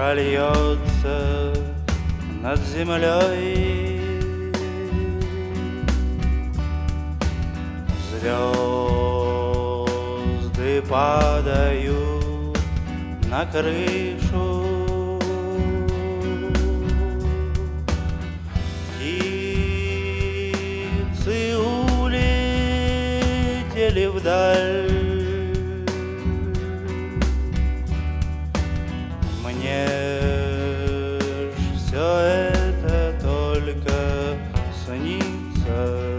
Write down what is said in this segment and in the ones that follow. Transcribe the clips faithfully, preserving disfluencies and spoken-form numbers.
прольется над землей. Звезды падают на крышу. Птицы улетели вдаль. Мне ж все это только снится.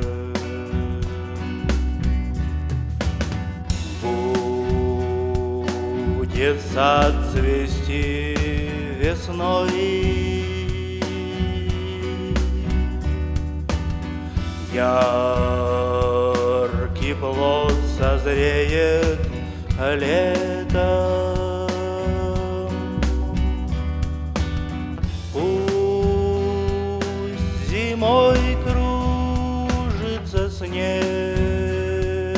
Будет сад цвести весной, яркий плод созреет летом. Пусть зимой кружится снег,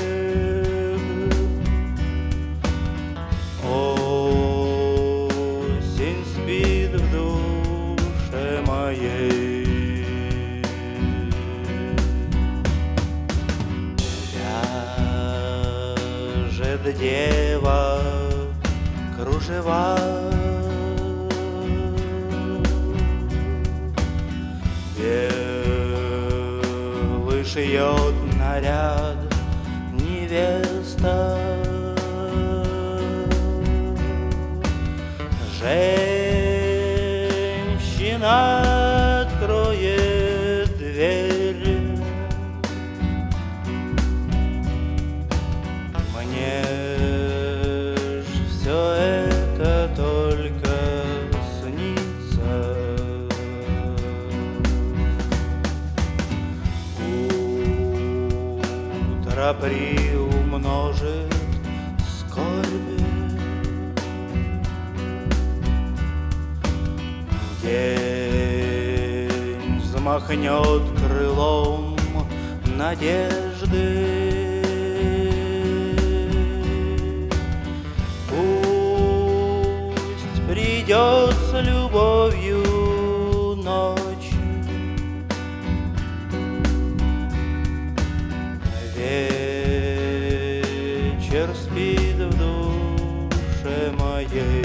осень спит в душе моей. Вяжет дева кружева, белый шьет наряд невеста. Женщина откроет дверь. Мне ж все это только снится. Утро приумножит скорби. День взмахнет крылом надежды. Пусть придет с любовью ночь. Вечер спит в душе моей.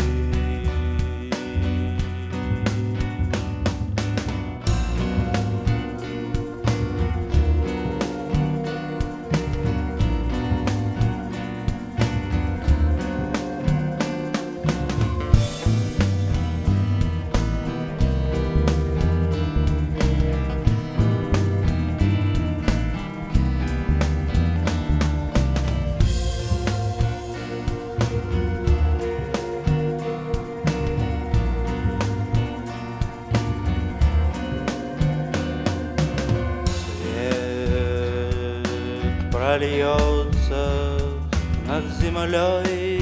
Прольется над землей.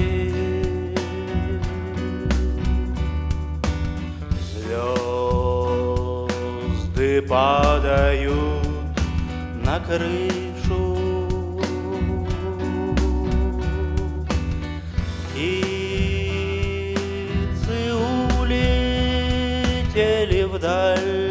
Звезды падают на крышу. Птицы улетели вдаль.